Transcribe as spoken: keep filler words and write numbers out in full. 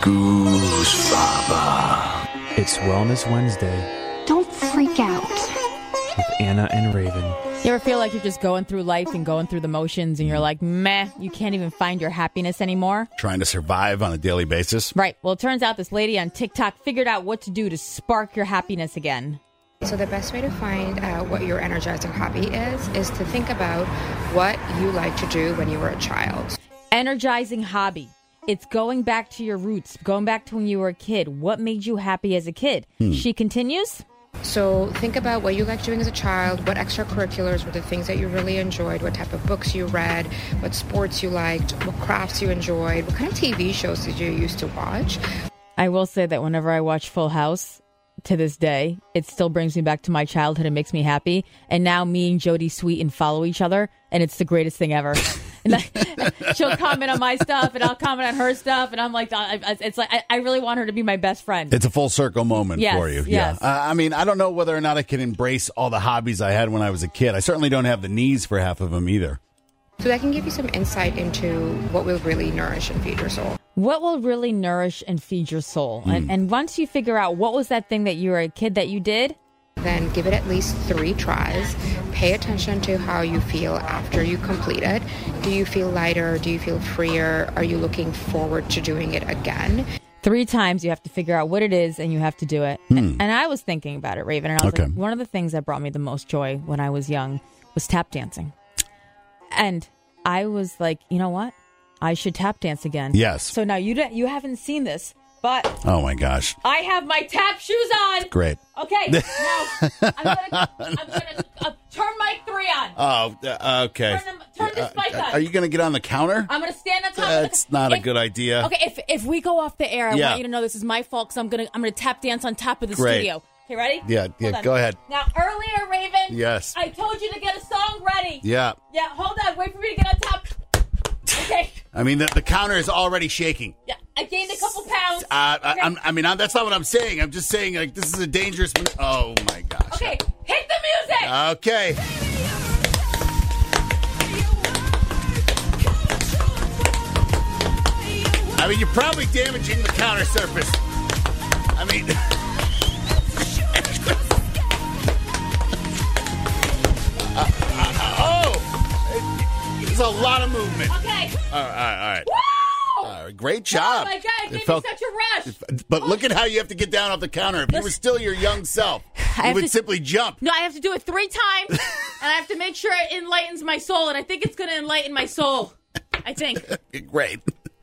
Goosebaba. It's Wellness Wednesday Don't freak out. with Anna and Raven. You ever feel like you're just going through life and going through the motions and you're like, meh, you can't even find your happiness anymore? Trying to survive on a daily basis. Right. Well, it turns out this lady on TikTok figured out what to do to spark your happiness again. So the best way to find out what your energizing hobby is, is to think about what you like to do when you were a child. Energizing hobby. It's going back to your roots, going back to when you were a kid. What made you happy as a kid? Hmm. She continues. So think about what you liked doing as a child, what extracurriculars were the things that you really enjoyed, what type of books you read, what sports you liked, what crafts you enjoyed, what kind of T V shows did you used to watch. I will say that whenever I watch Full House, to this day, it still brings me back to my childhood and makes me happy. And now me and Jodie Sweetin follow each other, and it's the greatest thing ever. And I, she'll comment on my stuff, and I'll comment on her stuff, and I'm like, I, it's like I, I really want her to be my best friend. It's a full circle moment yes, for you. Yes. Yeah. Uh, I mean, I don't know whether or not I can embrace all the hobbies I had when I was a kid. I certainly don't have the knees for half of them either. So that can give you some insight into what will really nourish and feed your soul. What will really nourish and feed your soul? Mm. And, and once you figure out what was that thing that you were a kid that you did, then give it at least three tries. Pay attention to how you feel after you complete it. Do you feel lighter? Do you feel freer? Are you looking forward to doing it again? Three times you have to figure out what it is and you have to do it. Hmm. And, and I was thinking about it, Raven. And I was Okay. like, one of the things that brought me the most joy when I was young was tap dancing. And I was like, you know what? I should tap dance again. Yes. So now you don't- you haven't seen this, but Oh, my gosh. I have my tap shoes on. Great. Okay. Now I'm gonna I'm gonna uh, turn mic three on. Oh, uh, okay. Turn, them, turn this mic Uh, on. Are you going to get on the counter? I'm gonna stand on top. That's of the, not a if- good idea. Okay, if if we go off the air, I Yeah. want you to know this is my fault because I'm gonna I'm gonna tap dance on top of the Great. studio. Okay, ready? Yeah, yeah, Hold on. go ahead. Now, earlier, Raven. Yes. I told you to get a song ready. Yeah. Yeah, hold on. Wait for me to get on top. Okay. I mean, the, the counter is already shaking. Yeah, I gained a couple pounds. Uh, I, Okay. I'm, I mean, I'm, that's not what I'm saying. I'm just saying, like, this is a dangerous. Oh my gosh. Okay, hit the music. Okay. I mean, you're probably damaging the counter surface. I mean, uh, uh, oh, it's a lot of movement. Okay. All right, all right. Woo! All right. Great job. Oh my God, it gave felt- me such a rush. But look at how you have to get down off the counter. If you were still your young self, I you have would to- simply jump. No, I have to do it three times, and I have to make sure it enlightens my soul, and I think it's going to enlighten my soul. I think. Great.